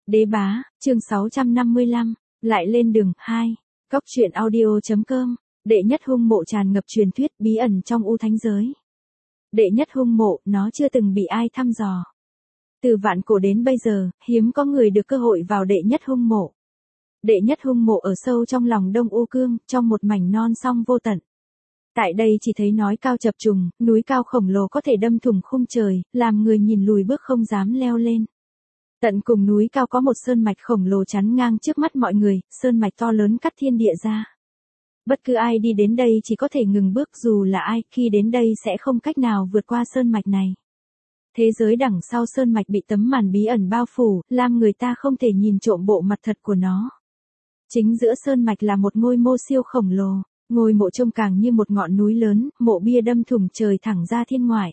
Đế bá, chương 655, lại lên đường, 2. Cóc truyện audio.com, đệ nhất hung mộ tràn ngập truyền thuyết bí ẩn trong u thánh giới. Đệ nhất hung mộ, nó chưa từng bị ai thăm dò. Từ vạn cổ đến bây giờ, hiếm có người được cơ hội vào đệ nhất hung mộ. Đệ nhất hung mộ ở sâu trong lòng Đông U Cương, trong một mảnh non song vô tận. Tại đây chỉ thấy nói cao chập trùng, núi cao khổng lồ có thể đâm thủng khung trời, làm người nhìn lùi bước không dám leo lên. Tận cùng núi cao có một sơn mạch khổng lồ chắn ngang trước mắt mọi người, sơn mạch to lớn cắt thiên địa ra. Bất cứ ai đi đến đây chỉ có thể ngừng bước, dù là ai, khi đến đây sẽ không cách nào vượt qua sơn mạch này. Thế giới đằng sau sơn mạch bị tấm màn bí ẩn bao phủ, làm người ta không thể nhìn trộm bộ mặt thật của nó. Chính giữa sơn mạch là một ngôi mộ siêu khổng lồ, ngôi mộ trông càng như một ngọn núi lớn, mộ bia đâm thủng trời thẳng ra thiên ngoại.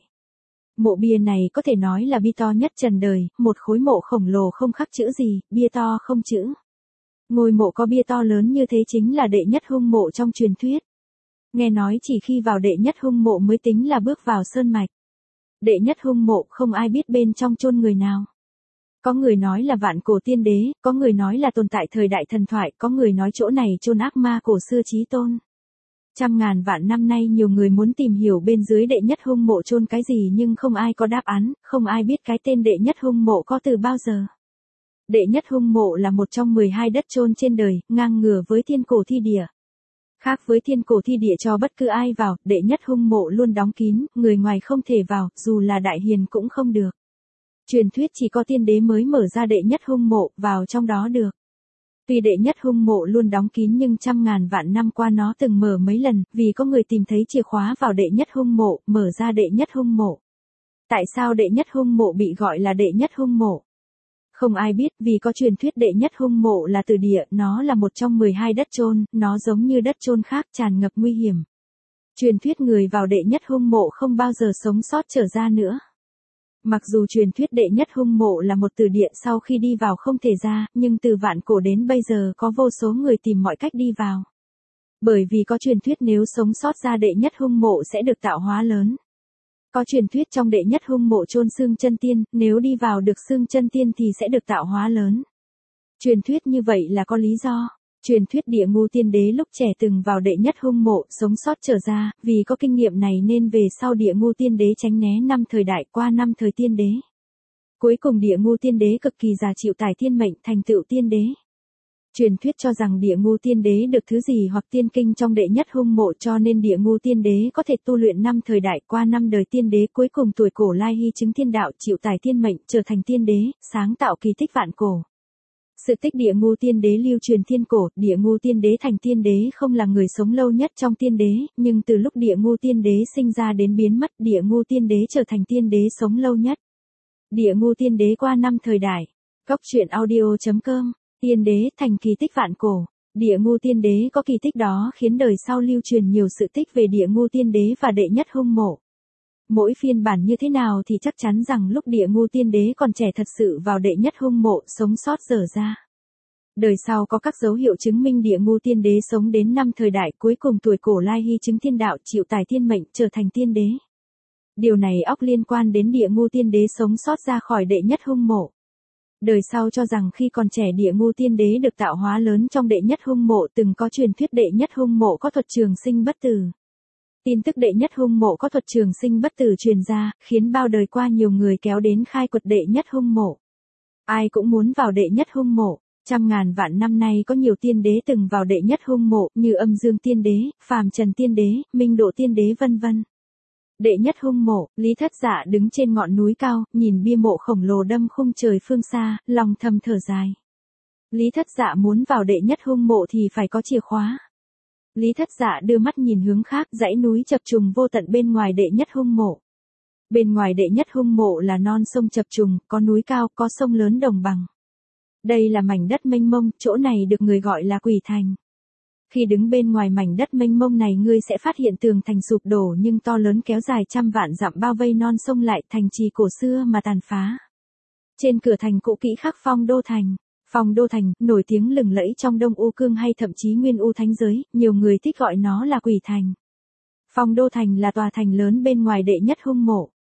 Mộ bia này có thể nói là bia to nhất trần đời, một khối mộ khổng lồ không khắc chữ gì, bia to không chữ. Ngôi mộ có bia to lớn như thế chính là đệ nhất hung mộ trong truyền thuyết. Nghe nói chỉ khi vào đệ nhất hung mộ mới tính là bước vào sơn mạch. Đệ nhất hung mộ không ai biết bên trong chôn người nào. Có người nói là vạn cổ tiên đế, có người nói là tồn tại thời đại thần thoại, có người nói chỗ này chôn ác ma cổ xưa chí tôn. Trăm ngàn vạn năm nay nhiều người muốn tìm hiểu bên dưới đệ nhất hung mộ chôn cái gì nhưng không ai có đáp án, không ai biết cái tên đệ nhất hung mộ có từ bao giờ. Đệ nhất hung mộ là một trong 12 đất chôn trên đời, ngang ngửa với thiên cổ thi địa. Khác với thiên cổ thi địa cho bất cứ ai vào, đệ nhất hung mộ luôn đóng kín, người ngoài không thể vào, dù là đại hiền cũng không được. Truyền thuyết chỉ có tiên đế mới mở ra đệ nhất hung mộ, vào trong đó được. Tuy đệ nhất hung mộ luôn đóng kín nhưng trăm ngàn vạn năm qua nó từng mở mấy lần, vì có người tìm thấy chìa khóa vào đệ nhất hung mộ, mở ra đệ nhất hung mộ. Tại sao đệ nhất hung mộ bị gọi là đệ nhất hung mộ? Không ai biết, vì có truyền thuyết đệ nhất hung mộ là từ địa, nó là một trong 12 đất chôn, nó giống như đất chôn khác tràn ngập nguy hiểm. Truyền thuyết người vào đệ nhất hung mộ không bao giờ sống sót trở ra nữa. Mặc dù truyền thuyết đệ nhất hung mộ là một từ địa sau khi đi vào không thể ra, nhưng từ vạn cổ đến bây giờ có vô số người tìm mọi cách đi vào. Bởi vì có truyền thuyết nếu sống sót ra đệ nhất hung mộ sẽ được tạo hóa lớn. Có truyền thuyết trong đệ nhất hung mộ chôn xương chân tiên, nếu đi vào được xương chân tiên thì sẽ được tạo hóa lớn. Truyền thuyết như vậy là có lý do. Truyền thuyết Địa Ngu Tiên Đế lúc trẻ từng vào đệ nhất hung mộ, sống sót trở ra, vì có kinh nghiệm này nên về sau Địa Ngu Tiên Đế tránh né năm thời đại qua năm thời tiên đế. Cuối cùng Địa Ngu Tiên Đế cực kỳ già chịu tải thiên mệnh thành tựu tiên đế. Truyền thuyết cho rằng Địa Ngu Tiên Đế được thứ gì hoặc tiên kinh trong đệ nhất hung mộ cho nên Địa Ngu Tiên Đế có thể tu luyện năm thời đại qua năm đời tiên đế, cuối cùng tuổi cổ lai hy chứng thiên đạo chịu tải thiên mệnh trở thành tiên đế, sáng tạo kỳ tích vạn cổ. Sự tích Địa Ngu Tiên Đế lưu truyền thiên cổ, Địa Ngu Tiên Đế thành tiên đế không là người sống lâu nhất trong tiên đế, nhưng từ lúc Địa Ngu Tiên Đế sinh ra đến biến mất, Địa Ngu Tiên Đế trở thành tiên đế sống lâu nhất. Địa Ngu Tiên Đế qua năm thời đại. Cóc truyện audio.com, tiên đế thành kỳ tích vạn cổ. Địa Ngu Tiên Đế có kỳ tích đó khiến đời sau lưu truyền nhiều sự tích về Địa Ngu Tiên Đế và đệ nhất hung mộ. Mỗi phiên bản như thế nào thì chắc chắn rằng lúc Địa Ngu Tiên Đế còn trẻ thật sự vào đệ nhất hung mộ sống sót dở ra. Đời sau có các dấu hiệu chứng minh Địa Ngu Tiên Đế sống đến năm thời đại, cuối cùng tuổi cổ lai hy chứng thiên đạo chịu tải thiên mệnh trở thành tiên đế. Điều này óc liên quan đến Địa Ngu Tiên Đế sống sót ra khỏi đệ nhất hung mộ. Đời sau cho rằng khi còn trẻ Địa Ngu Tiên Đế được tạo hóa lớn trong đệ nhất hung mộ, từng có truyền thuyết đệ nhất hung mộ có thuật trường sinh bất tử. Tin tức đệ nhất hung mộ có thuật trường sinh bất tử truyền ra, khiến bao đời qua nhiều người kéo đến khai quật đệ nhất hung mộ. Ai cũng muốn vào đệ nhất hung mộ. Trăm ngàn vạn năm nay có nhiều tiên đế từng vào đệ nhất hung mộ, như Âm Dương Tiên Đế, Phàm Trần Tiên Đế, Minh Độ Tiên Đế vân vân. Đệ nhất hung mộ, Lý Thất Dạ đứng trên ngọn núi cao, nhìn bia mộ khổng lồ đâm khung trời phương xa, lòng thầm thở dài. Lý Thất Dạ muốn vào đệ nhất hung mộ thì phải có chìa khóa. Lý Thất Dạ đưa mắt nhìn hướng khác, dãy núi chập trùng vô tận bên ngoài đệ nhất hung mộ. Bên ngoài đệ nhất hung mộ là non sông chập trùng, có núi cao, có sông lớn đồng bằng. Đây là mảnh đất mênh mông, chỗ này được người gọi là Quỷ Thành. Khi đứng bên ngoài mảnh đất mênh mông này ngươi sẽ phát hiện tường thành sụp đổ nhưng to lớn kéo dài trăm vạn dặm bao vây non sông lại, thành trì cổ xưa mà tàn phá. Trên cửa thành cũ kỹ khắc Phong Đô Thành. Phong Đô Thành, nổi tiếng lừng lẫy trong Đông U Cương hay thậm chí Nguyên U Thánh Giới, nhiều người thích gọi nó là Quỷ Thành. Phong Đô Thành là tòa thành lớn bên ngoài đệ nhất hung mộ.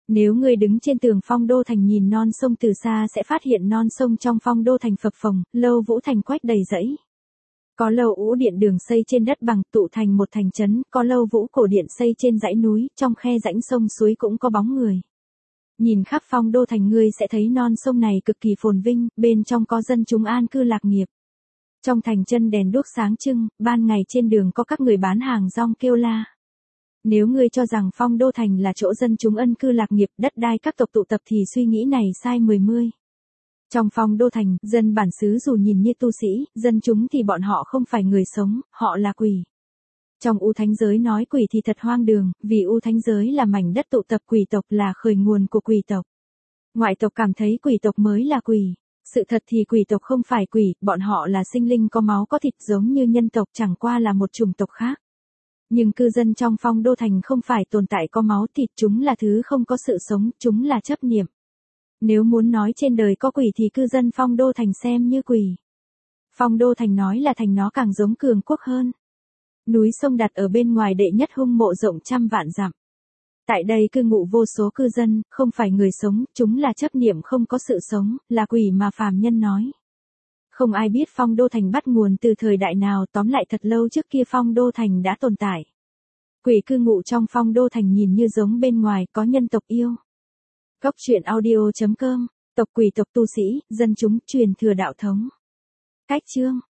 Nếu ngươi đứng trên tường Phong Đô Thành nhìn non sông từ xa sẽ phát hiện non sông trong Phong Đô Thành phập phồng, lâu vũ thành quách đầy rẫy. Có lâu vũ điện đường xây trên đất bằng tụ thành một thành trấn, có lâu vũ cổ điện xây trên dãy núi, trong khe rãnh sông suối cũng có bóng người. Nhìn khắp Phong Đô Thành ngươi sẽ thấy non sông này cực kỳ phồn vinh, bên trong có dân chúng an cư lạc nghiệp. Trong thành chân đèn đuốc sáng trưng, ban ngày trên đường có các người bán hàng rong kêu la. Nếu ngươi cho rằng Phong Đô Thành là chỗ dân chúng ân cư lạc nghiệp, đất đai các tộc tụ tập thì suy nghĩ này sai mười mươi. Trong Phong Đô Thành, dân bản xứ dù nhìn như tu sĩ, dân chúng thì bọn họ không phải người sống, họ là quỷ. Trong U Thánh giới nói quỷ thì thật hoang đường, vì U Thánh giới là mảnh đất tụ tập quỷ tộc là khởi nguồn của quỷ tộc. Ngoại tộc cảm thấy quỷ tộc mới là quỷ. Sự thật thì quỷ tộc không phải quỷ, bọn họ là sinh linh có máu có thịt giống như nhân tộc chẳng qua là một chủng tộc khác. Nhưng cư dân trong Phong Đô Thành không phải tồn tại có máu thịt, chúng là thứ không có sự sống, chúng là chấp niệm. Nếu muốn nói trên đời có quỷ thì cư dân Phong Đô Thành xem như quỷ. Phong Đô Thành nói là thành nó càng giống cường quốc hơn. Núi sông đặt ở bên ngoài đệ nhất hung mộ rộng trăm vạn dặm. Tại đây cư ngụ vô số cư dân, không phải người sống, chúng là chấp niệm không có sự sống, là quỷ mà phàm nhân nói. Không ai biết Phong Đô Thành bắt nguồn từ thời đại nào, tóm lại thật lâu trước kia Phong Đô Thành đã tồn tại. Quỷ cư ngụ trong Phong Đô Thành nhìn như giống bên ngoài, có nhân tộc yêu. Cốc truyện audio.com, tộc quỷ tộc tu sĩ, dân chúng truyền thừa đạo thống. Cách chương